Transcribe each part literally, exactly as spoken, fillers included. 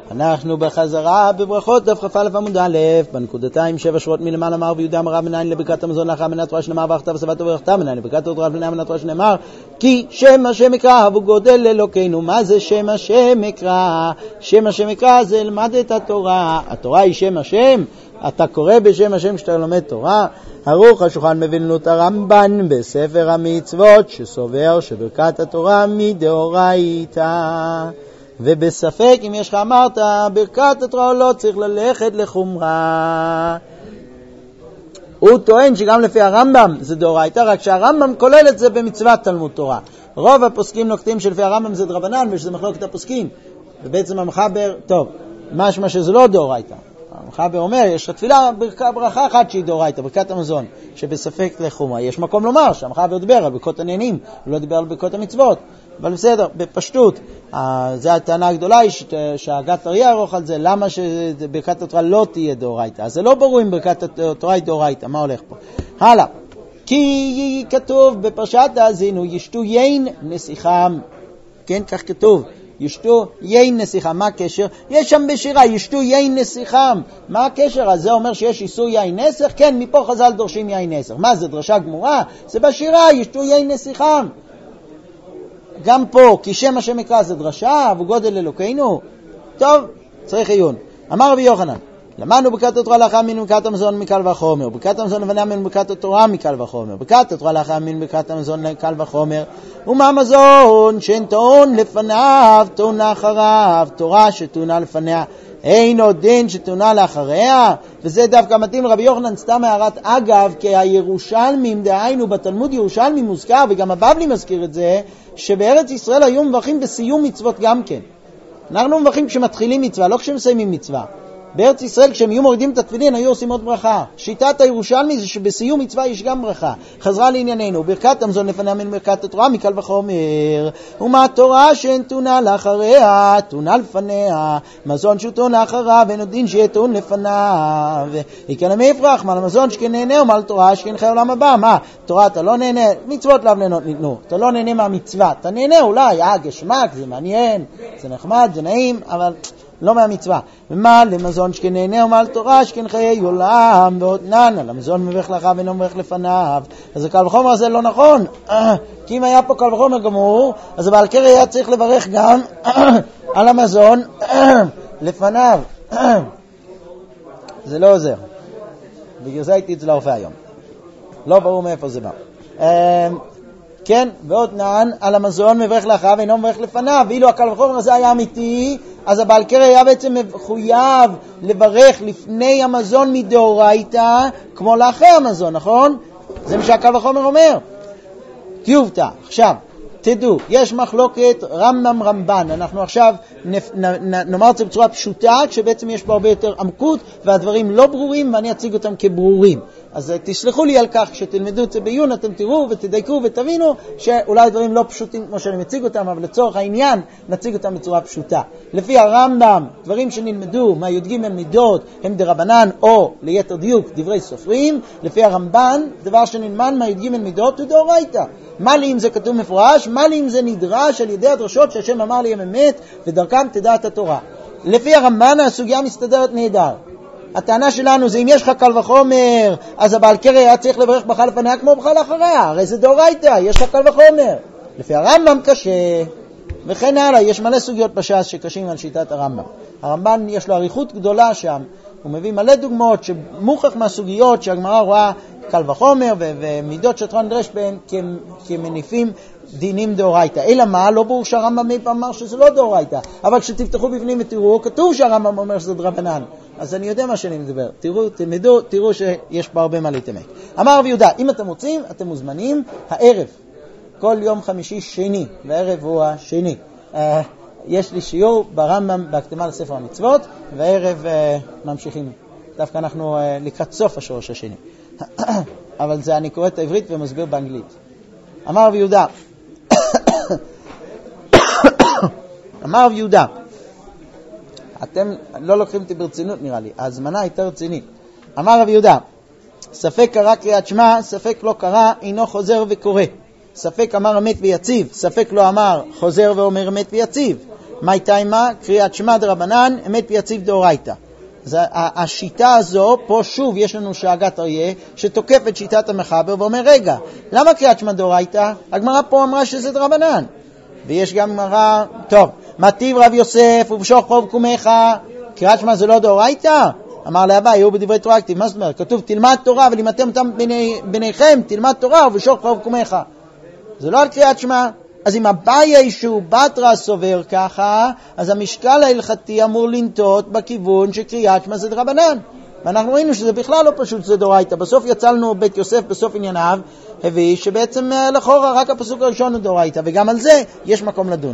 אנחנו בחזרה בברכות דף כ"א עמוד א' בנקודתיים שבע שורות מלמעלה. אמר ויהודה אמרה מנין לברכת המזון לאחר מנת תורה שנאמר ואכתב ושבעת וברכתה מנין לברכת התורה לפני מנת תורה שנאמר כי שם השם יקרא הוא גודל אלוקינו. מה זה שם השם יקרא? שם השם יקרא זה למד את התורה. התורה היא שם השם. אתה קורא בשם השם כשאתה לומד תורה. ערוך השולחן מבינות הרמב"ן בספר המצוות שסובר שברכת התורה מדאורייתא, ובספק אם יש לך אמרת ברכת התורה לא צריך ללכת לחומרה. הוא טוען שגם לפי הרמב"ם זה דאורייתא, רק שהרמב"ם כולל את זה במצוות תלמוד תורה. רוב הפוסקים נוקטים שלפי הרמב"ם זה דרבנן ושזה מחלוקת הפוסקים, ובעצם המחבר, טוב, משמע שזה לא דאורייתא. המחבר אומר, יש תפילה ברכה, ברכה אחת שהיא דאורייתא, ברכת המזון, שבספק לחומרה. יש מקום לומר שהמחבר דיבר על ברכות העניינים, הוא לא דיבר על ברכות המצוות, אבל בסדר, בפשטות, זו הטענה הגדולה היא שהגת אריה ערוך על זה, למה שברכת התורה לא תהיה דאורייתא. אז זה לא ברור אם ברכת התורה היא דאורייתא, מה הולך פה? הלאה, כי כתוב בפרשת האזינו, ישתו יין נסיכם, כן, כך כתוב, ישתו יין נסיכם. מה הקשר? יש שם בשירה, ישתו יין נסיכם. מה הקשר? אז זה אומר שיש איסור יין נסך? כן, מפה חז"ל דורשים יין נסך. מה זה, דרשה גמורה? זה בשירה, ישתו יין נסיכם. גם פה, כי שם השם יקרא זה דרשה, וגודל אלוקינו. טוב, צריך עיון. אמר רבי יוחנן, למדנו ברכת התורה לאחר מין ברכת המזון מקל וחומר, ברכת המזון לבנה מן ברכת התורה מקל וחומר, ברכת התורה לאחר מין ברכת המזון מקל וחומר. ומה מזון שאין טעון לפניו טעונה אחריו, תורה שטעונה לפניה אין עוד דין שטעונה לאחריה. וזה דווקא מתאים לרבי יוחנן, סתם הערת אגב, כי הירושלמים דהיינו בתלמוד ירושלמי מוזכר, וגם הבבלי מזכיר את זה, שבארץ ישראל היו מברכים בסיום מצוות גם כן. אנחנו מברכים כשמתחילים מצווה, לא כשמסיימים מצווה. בארץ ישראל כשהם היו מורידים את התפילין היו עושים עוד ברכה. שיטת הירושלמי זה שבסיום מצווה יש גם ברכה. חזרה לענייננו, ברכת המזון לפניה מן ברכת התורה מקל וחומר. ומה התורה שאין טעונה לאחריה טעונה לפניה, מזון שהוא טעון לאחריו ואין עוד דין שיהיה טעון לפניו. יקנה מפרח, מה למזון שכן נהנה ומה לתורה שכן חי עולם הבא. מה, תורה אתה לא נהנה, מצוות לאו ליהנות ניתנו, אתה לא נהנה מהמצווה, אתה נהנה אולי, אה גשמק, זה מעניין, זה נחמד, זה נעים, אבל לא מהמצווה. ומה למזון שכן נהנה ומה לתורה שכן חיי עולם ועוד נן, על המזון מברך לאחריו ואינו מברך לפניו. אז הקל וחומר הזה לא נכון, כי אם היה פה קל וחומר גמור, אז הבעל קרי היה צריך לברך גם על המזון לפניו. זה לא עוזר, בגלל זה הייתי אצל הרופא היום, לא ברור מאיפה זה בא. כן, ועוד נען על המזון מברך לאחריו ואינו מברך לפניו. ואילו הקל וחומר הזה היה אמיתי, אז הבעל קרי היה בעצם מחויב לברך לפני המזון מדאורייתא כמו לאחרי המזון, נכון? זה מה שהקל וחומר אומר. תיובתא. עכשיו תדעו, יש מחלוקת רמב"ם רמב"ן. אנחנו עכשיו נפ... נ... נ... נאמר את זה בצורה פשוטה, כשבעצם יש פה הרבה יותר עמקות והדברים לא ברורים, ואני אציג אותם כברורים. אז תסלחו לי על כך, כשתלמדו את זה בעיון אתם תראו ותדייקו ותבינו שאולי הדברים לא פשוטים כמו שאני מציג אותם, אבל לצורך העניין נציג אותם בצורה פשוטה. לפי הרמב"ם, דברים שנלמדו מה י"ג מידות הם דרבנן, או ליתר דיוק דברי סופרים. לפי הרמב"ן, דבר שנלמד מה י"ג מידות הוא דאורייתא. מה לי אם זה כתוב מפורש, מה לי אם זה נדרש על ידי הדרשות שהשם אמר לי הם אמת ודרכם תדע את התורה. לפי הרמב"ן הסוגיה מסתדרת נהדר. הטענה שלנו זה אם יש לך קל וחומר, אז הבעל קרי היה צריך לברך ברכה לפניה כמו ברכה לאחריה, הרי זה דאורייתא, יש לך קל וחומר. לפי הרמב"ם קשה, וכן הלאה, יש מלא סוגיות בש"ס שקשים על שיטת הרמב"ם. הרמב"ן יש לו עריכות גדולה שם, הוא מביא מלא דוגמאות שמוכח מהסוגיות שהגמרא רואה קל וחומר ו- ומידות שתורה נדרש בהן כמניפים דינים דאורייתא. אלא מה? לא ברור שהרמב"ם מי פעם אמר שזה לא דאורייתא, אבל כשתפתחו בפנים ותראו, כתוב שהרמב"ם אומר שזה דרבנן. אז אני יודע מה שאני מדבר. תראו, תלמדו, תראו שיש פה הרבה מה להתעמק. אמר רבי יהודה, אם אתם רוצים, אתם מוזמנים הערב. כל יום חמישי שני, והערב הוא השני. Uh, יש לי שיעור ברמב"ם בהקדמה לספר המצוות, והערב uh, ממשיכים. דווקא אנחנו uh, לקראת סוף השורש השני. אבל זה אני קורא את העברית ומסביר באנגלית. אמר רבי יהודה, אמר רבי יהודה, אתם לא לוקחים אותי ברצינות נראה לי, ההזמנה הייתה רצינית. אמר רבי יהודה, ספק קרא קריאת שמע, ספק לא קרא, אינו חוזר וקורא. ספק אמר אמת ויציב, ספק לא אמר חוזר ואומר אמת ויציב. מה הייתה מה? קריאת שמע דרבנן, אמת ויציב דאורייתא. אז השיטה הזו, פה שוב יש לנו שאגת אריה, שתוקף את שיטת המחבר ואומר, רגע, למה קריאת שמע דאורייתא? הגמרא פה אמרה שזה דרבנן. ויש גם גמרא, טוב, מטיב רב יוסף ובשוך חוב קומך, קריאת שמע זה לא דאורייתא? אמר לאבא, היו בדברי תורה כתיב, מה זאת אומרת? כתוב, תלמד תורה ולימדתם אותם ביני, ביניכם, תלמד תורה ובשוך חוב קומך. זה לא על קריאת שמע. אז אם אביי שהוא בתרא סובר ככה, אז המשקל ההלכתי אמור לנטות בכיוון שקריאת שמע זה דרבנן. ואנחנו ראינו שזה בכלל לא פשוט, זה דאורייתא. בסוף יצלנו בית יוסף בסוף ענייניו, הביא שבעצם לכאורה רק הפסוק הראשון הוא דאורייתא, וגם על זה יש מקום לדון.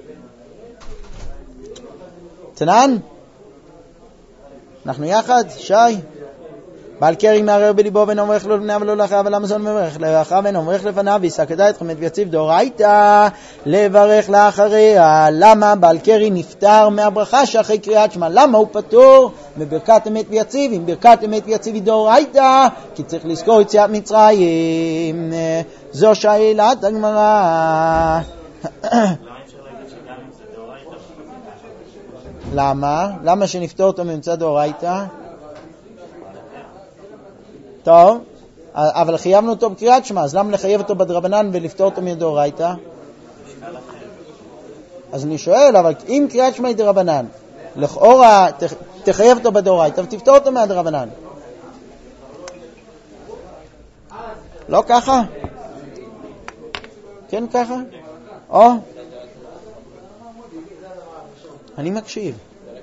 תנן? אנחנו יחד? שי? בעל קרי מערער בליבו ואינו מברך לו לפניו ולא לאחריו, ולמה זו מברך לאחריו ואינו מברך לפניו, וישא כדאי אתכם את ויציב דאורייתא לברך לאחריה. למה בעל קרי נפטר מהברכה שאחרי קריאת שמע? למה הוא פטור מברכת אמת ויציב? אם ברכת אמת ויציב היא דאורייתא, כי צריך לזכור יציאת מצרים. זו שאלת הגמרא. למה? למה שנפטור אותו ממצא דאורייתא? טוב, אבל חייבנו אותו בקריאת שמע, אז למה לחייב אותו בדרבנן ולפטור אותו מדאורייתא? אז אני שואל, אבל אם קריאת שמע היא דרבנן, לכאורה תחייב אותו בדאורייתא ותפטור אותו מהדרבנן. לא ככה? כן ככה? או? אני מקשיב.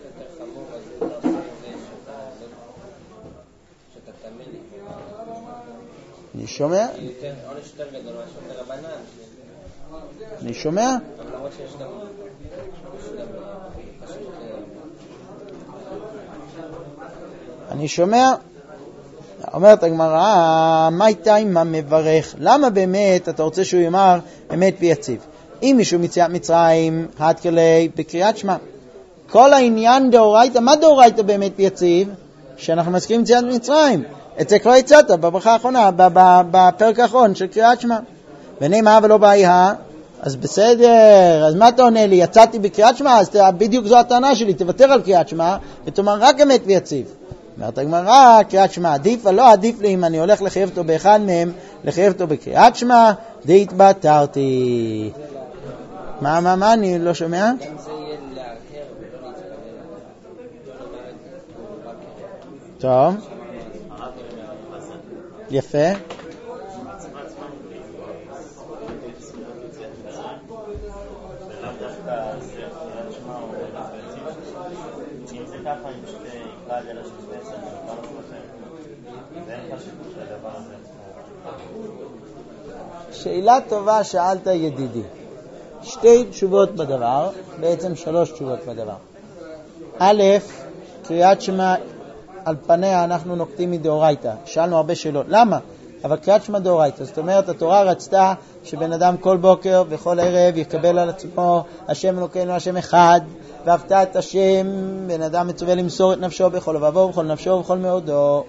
אני שומע? אני שומע? אני שומע? אומרת הגמרא, מה הייתה עם המברך? למה באמת אתה רוצה שהוא יאמר אמת ויציב? אם מישהו מציאת מצרים, עד כלי בקריאת שמע. כל העניין דאורייתא, מה דאורייתא באמת ויציב? שאנחנו מזכירים מציאת מצרים. את זה כבר הצעת בברכה האחרונה, בפרק האחרון של קריאת שמע. ונאמר ולא בעיה, אז בסדר, אז מה אתה עונה לי? יצאתי בקריאת שמע, אז בדיוק זו הטענה שלי, תוותר על קריאת שמע, ותאמר רק אמת ויציב. אומרת הגמרא, קריאת שמע עדיף, לא עדיף לי אם אני הולך לחייב אותו באחד מהם, לחייב אותו בקריאת שמע, די התבטרתי. מה, מה, מה, אני לא שומע? טוב. יפה. שאלה טובה שאלת ידידי. שתי תשובות בדבר, בעצם שלוש תשובות בדבר. א', קריאת שמע על פניה אנחנו נוקטים מדאורייתא. שאלנו הרבה שאלות. למה? אבל קריאת שמע דאורייתא. זאת אומרת, התורה רצתה שבן אדם כל בוקר וכל ערב יקבל על עצמו השם אלוקינו השם אחד, ואהבת את השם, בן אדם מצווה למסור את נפשו בכל לבבו ובכל נפשו ובכל מאודו,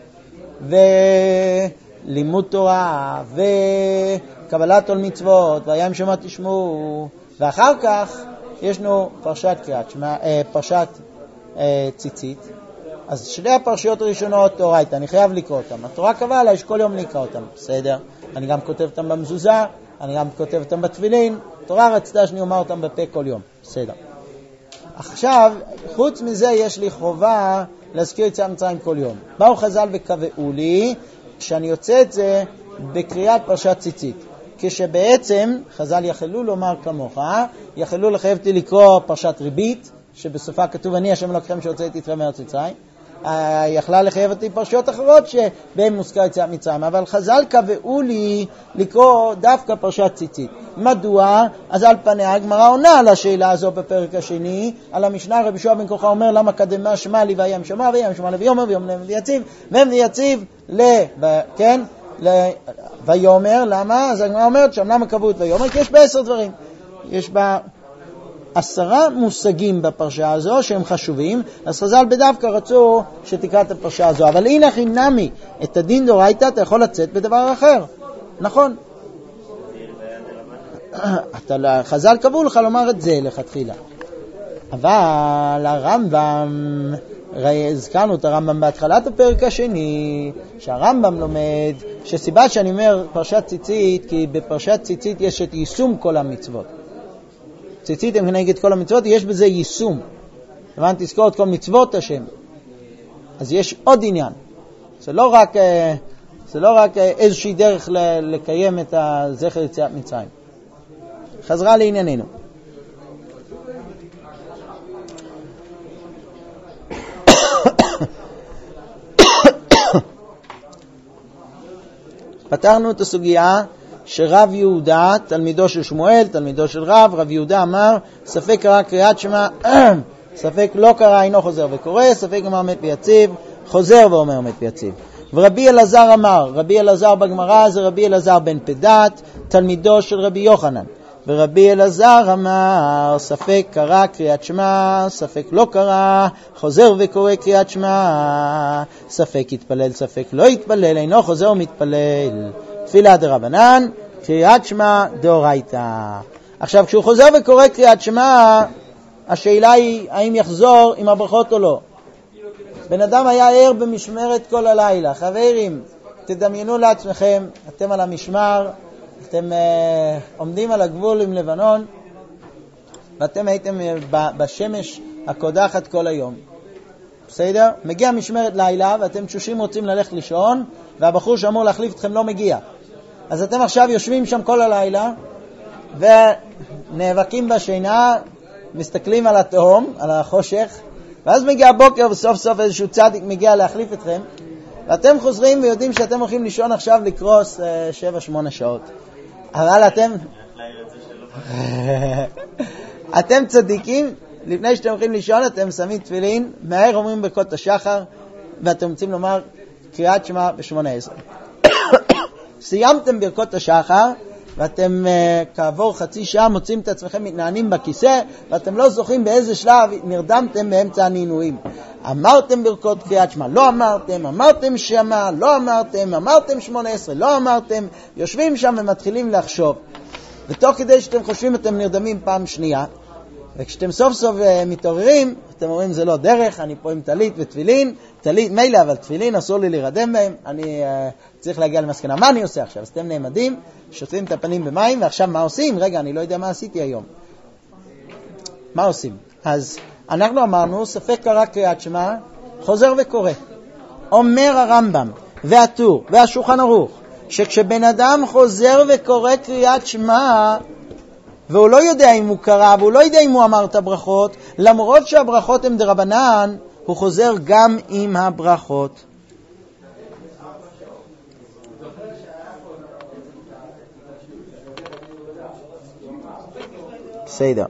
ולימוד תורה, וקבלת עול מצוות, והיה אם שמע תשמעו, ואחר כך ישנו פרשת קריאת שמע, פרשת ציצית. אז שני הפרשיות הראשונות דאורייתא, אני חייב לקרוא אותם. התורה קבעה עליי שכל יום לקרוא אותם, בסדר? אני גם כותב אותם במזוזה, אני גם כותב אותם בתפילין, התורה רצתה שאני אומר אותם בפה כל יום, בסדר. עכשיו, חוץ מזה יש לי חובה להזכיר יציאת מצרים כל יום. באו חז"ל וקבעו לי שאני יוצא את זה בקריאת פרשת ציצית. כשבעצם חז"ל יכלו לומר כמוך, יכלו לחייב אותי לקרוא פרשת ריבית, שבסופה כתוב אני השם אלוהיכם שהוצאתי אתכם מארץ מצרים. יכלה לחייב אותי פרשיות אחרות שבהם מוזכר יציאת מצרים, אבל חז"ל קבעו לי לקרוא דווקא פרשת ציצית. מדוע? אז על פניה הגמרא עונה על השאלה הזו בפרק השני, על המשנה. רבי יהושע בן כוחה אומר למה קדמה שמע לי וים שמע וים שמע לי ויאמר ויאמר ויציב והם ויציב ל... כן? ל... ויאמר, למה? אז הגמרא אומרת שם למה קבעו את ויאמר? כי יש בעשר דברים. יש בה עשרה מושגים בפרשה הזו שהם חשובים, אז חז"ל בדווקא רצו שתקרא את הפרשה הזו. אבל הנה חינמי, את הדין דאורייתא אתה יכול לצאת בדבר אחר. נכון. חז"ל קבעו לך לומר את זה לכתחילה. אבל הרמב"ם, הזכרנו את הרמב"ם בהתחלת הפרק השני, שהרמב"ם לומד, שסיבה שאני אומר פרשת ציצית, כי בפרשת ציצית יש את יישום כל המצוות. ציצית הם כנגד כל המצוות, יש בזה יישום. למען תזכור את כל מצוות השם. אז יש עוד עניין. זה לא רק, זה לא רק איזושהי דרך לקיים את הזכר יציאת מצרים. חזרה לענייננו. פתרנו את הסוגיה שרב יהודה, תלמידו של שמואל, תלמידו של רב, רב יהודה אמר, ספק קרא קריאת שמע, ספק לא קרא אינו חוזר וקורא, ספק אמר מת ויציב, חוזר ואומר מת ויציב. ורבי אלעזר אמר, רבי אלעזר בגמרא זה רבי אלעזר בן פדת, תלמידו של רבי יוחנן. ורבי אלעזר אמר, ספק קרא קריאת שמע, ספק לא קרא, חוזר וקורא קריאת שמע, ספק יתפלל, ספק לא יתפלל, אינו חוזר ומתפלל. תפילה דרבנן, קריאת שמע דאורייתא. עכשיו, כשהוא חוזר וקורא קריאת שמע, השאלה היא האם יחזור עם הברכות או לא. בן אדם היה ער במשמרת כל הלילה. חברים, תדמיינו לעצמכם, אתם על המשמר, אתם uh, עומדים על הגבול עם לבנון, ואתם הייתם uh, בשמש הקודחת כל היום. בסדר? מגיע משמרת לילה, ואתם תשושים רוצים ללכת לישון, והבחור שאמור להחליף אתכם לא מגיע. אז אתם עכשיו יושבים שם כל הלילה, ונאבקים בשינה, מסתכלים על התהום, על החושך, ואז מגיע הבוקר וסוף סוף איזשהו צדיק מגיע להחליף אתכם, ואתם חוזרים ויודעים שאתם הולכים לישון עכשיו לקרוס שבע שמונה שעות. אבל אתם אתם צדיקים, לפני שאתם הולכים לישון אתם שמים תפילין, מהר אומרים ברכות השחר, ואתם רוצים לומר קריאת שמע בשמונה עשרה. סיימתם ברכות השחר, ואתם uh, כעבור חצי שעה מוצאים את עצמכם מתנענים בכיסא, ואתם לא זוכרים באיזה שלב נרדמתם באמצע הנינויים. אמרתם ברכות קריאת שמע, לא אמרתם, אמרתם שמע, לא אמרתם, אמרתם שמונה עשרה, לא אמרתם, יושבים שם ומתחילים לחשוב. ותוך כדי שאתם חושבים אתם נרדמים פעם שנייה, וכשאתם סוף סוף uh, מתעוררים, אתם אומרים זה לא דרך, אני פה עם תלית ותפילין, תלית מילא, אבל תפילין אסור לי להירדם בהם, אני uh, צריך להגיע למסקנה. מה אני עושה עכשיו? אז אתם נעמדים, שוטרים את הפנים במים, ועכשיו מה עושים? רגע, אני לא יודע מה עשיתי היום. מה עושים? אז אנחנו אמרנו, ספק קרא קריאת שמע, חוזר וקורא. אומר הרמב"ם והטור והשולחן ערוך, שכשבן אדם חוזר וקורא קריאת שמע, והוא לא יודע אם הוא קרא, והוא לא יודע אם הוא אמר את הברכות, למרות שהברכות הן דרבנן, הוא חוזר גם עם הברכות. בסדר.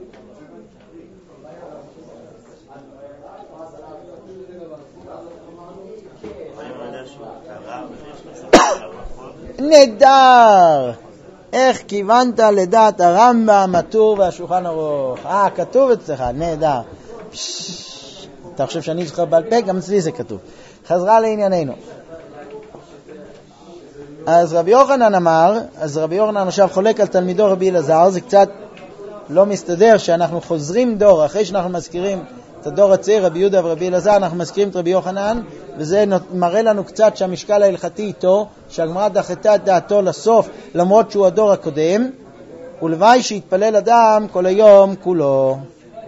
נהדר. איך כיוונת לדעת הרמב"ם, הטור והשולחן ערוך? אה, כתוב אצלך, נהדר. אתה חושב שאני זוכר בעל פה? גם אצלי זה כתוב. חזרה לענייננו. אז רבי יוחנן אמר, אז רבי יוחנן עכשיו חולק על תלמידו רבי אלעזר, זה קצת לא מסתדר שאנחנו חוזרים דור, אחרי שאנחנו מזכירים את הדור הצעיר, רבי יהודה ורבי אלעזר, אנחנו מזכירים את רבי יוחנן, וזה מראה לנו קצת שהמשקל ההלכתי איתו, שהגמרא דחתה את דעתו לסוף, למרות שהוא הדור הקודם, ולוואי שיתפלל אדם כל היום כולו.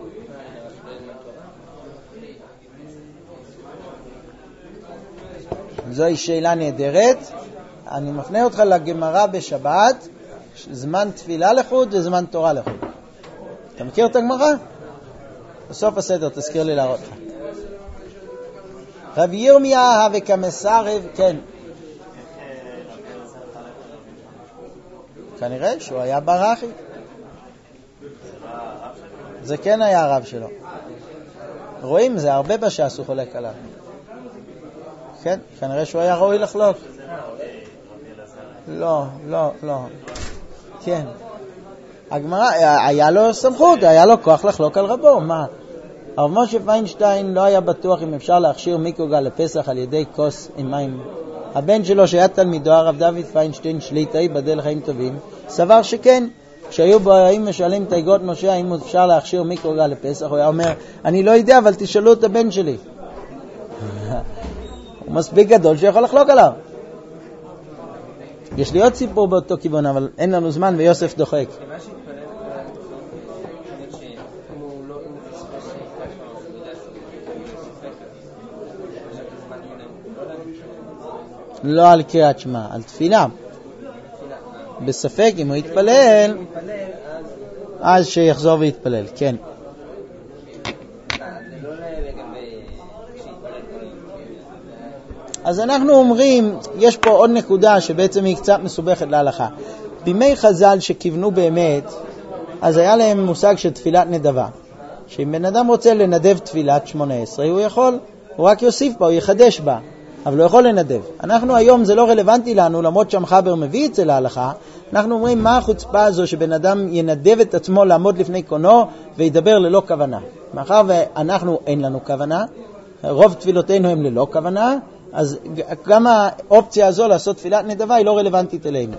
זוהי שאלה נהדרת. אני מפנה אותך לגמרא בשבת, זמן תפילה לחוד וזמן תורה לחוד. אתה מכיר את הגמרא? בסוף הסדר, תזכיר לי להראות לך. רב ירמיה וכמסרב, כן. כנראה שהוא היה ברחי. זה כן היה הרב שלו. רואים, זה הרבה בש"ס הוא חולק עליו. כן, כנראה שהוא היה ראוי לחלוק. לא, לא, לא. כן. הגמרא, היה לו סמכות, היה לו כוח לחלוק על רבו, מה? הרב משה פיינשטיין לא היה בטוח אם אפשר להכשיר מיקרוגל לפסח על ידי כוס עם מים. הבן שלו שהיה תלמידו, הרב דוד פיינשטיין שליטה, ייבדל לחיים טובים, סבר שכן. כשהיו באים משאלים את האגרות משה האם אפשר להכשיר מיקרוגל לפסח, הוא היה אומר, אני לא יודע, אבל תשאלו את הבן שלי. הוא מספיק גדול שיכול לחלוק עליו. יש לי עוד סיפור באותו כיוון, אבל אין לנו זמן ויוסף דוחק. לא על קריאת שמע, על תפילה. בספק אם הוא יתפלל, אז שיחזור ויתפלל, כן. אז אנחנו אומרים, יש פה עוד נקודה שבעצם היא קצת מסובכת להלכה. בימי חז"ל שכיוונו באמת, אז היה להם מושג של תפילת נדבה. שאם בן אדם רוצה לנדב תפילת שמונה עשרה, הוא יכול, הוא רק יוסיף בה, הוא יחדש בה, אבל הוא יכול לנדב. אנחנו היום, זה לא רלוונטי לנו, למרות שהמחבר מביא את זה להלכה, אנחנו אומרים מה החוצפה הזו שבן אדם ינדב את עצמו לעמוד לפני קונו וידבר ללא כוונה. מאחר ואנחנו אין לנו כוונה, רוב תפילותינו הם ללא כוונה, אז גם האופציה הזו לעשות תפילת נדבה היא לא רלוונטית אלינו.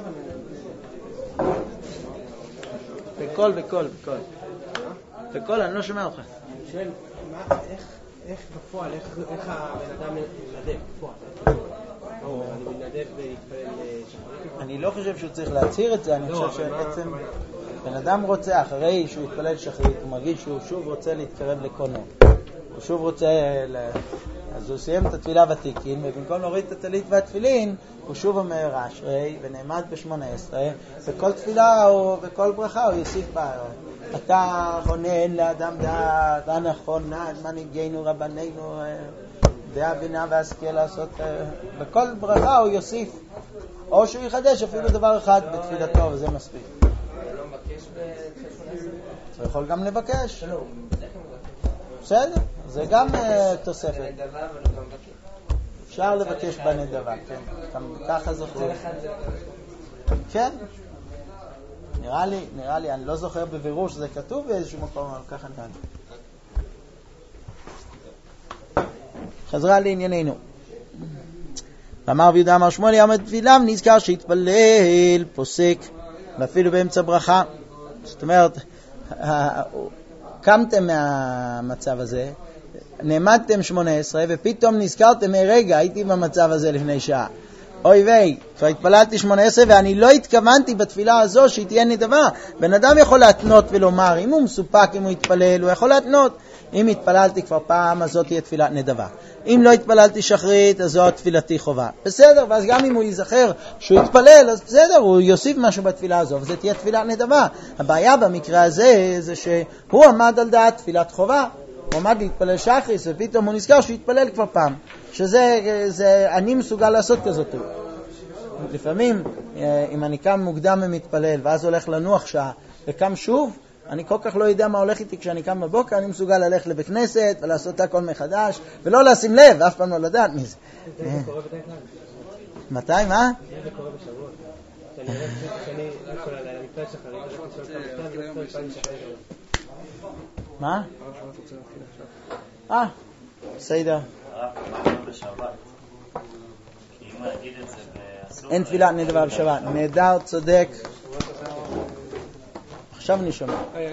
בכל, בכל, בכל. בכל, אני לא שומע אותך. אני שואל, איך בפועל, איך הבן אדם נדב בפועל? אני מנדב להתפלל שחרית? אני לא חושב שהוא צריך להצהיר את זה, אני חושב שבעצם בן אדם רוצה, אחרי שהוא יתפלל שחרית, הוא מרגיש שהוא שוב רוצה להתקרב לקונו. הוא שוב רוצה, אז הוא סיים את התפילה ותיקין, ובמקום להוריד את הטלית והתפילין, הוא שוב אומר אשרי, ונעמד בשמונה עשרה, וכל תפילה וכל ברכה הוא יוסיף בה. אתה חונן לאדם דעת, הנכונה, מנהיגינו, רבנינו, דעה בינה והשכל לעשות, בכל ברכה הוא יוסיף, או שהוא יחדש אפילו דבר אחד בתפילתו, וזה מספיק. הוא לא מבקש בתפילת? הוא יכול גם לבקש. בסדר, זה גם תוספת. אפשר לבקש בנדבה, כן. ככה זוכר. כן. נראה לי, נראה לי, אני לא זוכר בבירור שזה כתוב באיזשהו מקום, אבל ככה נראה לי. חזרה לענייננו. ואמר רבי יהודה אמר שמואל יעמד תפילם, נזכר שהתפלל, פוסק, ואפילו באמצע ברכה. זאת אומרת, קמתם מהמצב הזה, נעמדתם שמונה עשרה, ופתאום נזכרתם, רגע, הייתי במצב הזה לפני שעה. אוי ויי, כבר התפללתי שמונה עשרה ואני לא התכוונתי בתפילה הזו שהיא תהיה נדבה. בן אדם יכול להתנות ולומר, אם הוא מסופק, אם הוא יתפלל, הוא יכול להתנות. אם התפללתי כבר פעם, אז זאת תהיה תפילת נדבה. אם לא התפללתי שחרית, אז זאת תפילתי חובה. בסדר, ואז גם אם הוא ייזכר שהוא יתפלל, אז בסדר, הוא יוסיף משהו בתפילה הזו, וזה תהיה תפילת נדבה. הבעיה במקרה הזה, זה שהוא עמד על דעת תפילת חובה. הוא עמד להתפלל שחרית, ופתאום הוא נזכר שהוא יתפלל כבר פעם. שזה, זה, אני מסוגל לעשות כזאת. לפעמים, אם אני קם מוקדם ומתפלל, ואז הולך לנוח שעה, וקם שוב, אני כל כך לא יודע מה הולך איתי כשאני קם בבוקר, אני מסוגל ללכת לבית כנסת ולעשות הכל מחדש, ולא לשים לב, אף פעם לא לדעת מזה. זה קורה בדרך כלל? מתי, מה? זה קורה בשבוע. שאני הולך שאני הכל עליי, אני מתפלל שחרית, אני מתפלל כמה סתם, אני מתפלל שחרית. מה? אה, בסדר. אין תפילת נדבה בשבת. נהדר, צודק. עכשיו אני שומע.